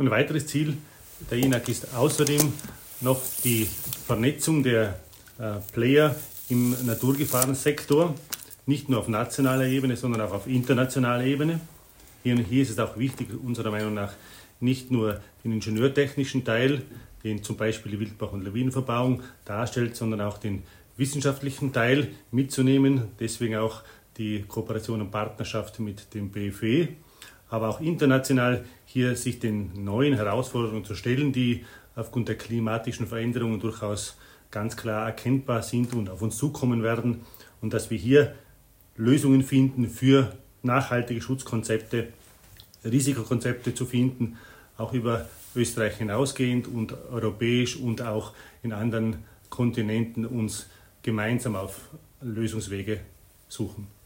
Und ein weiteres Ziel der INAG ist außerdem noch die Vernetzung der Player im Naturgefahrensektor, nicht nur auf nationaler Ebene, sondern auch auf internationaler Ebene. Hier ist es auch wichtig, unserer Meinung nach, nicht nur den ingenieurtechnischen Teil, den zum Beispiel die Wildbach- und Lawinenverbauung darstellt, sondern auch den wissenschaftlichen Teil mitzunehmen. Deswegen auch die Kooperation und Partnerschaft mit dem BFW, aber auch international hier sich den neuen Herausforderungen zu stellen, die aufgrund der klimatischen Veränderungen durchaus ganz klar erkennbar sind und auf uns zukommen werden, und dass wir hier Lösungen finden für nachhaltige Schutzkonzepte, Risikokonzepte zu finden, auch über Österreich hinausgehend und europäisch und auch in anderen Kontinenten uns gemeinsam auf Lösungswege suchen.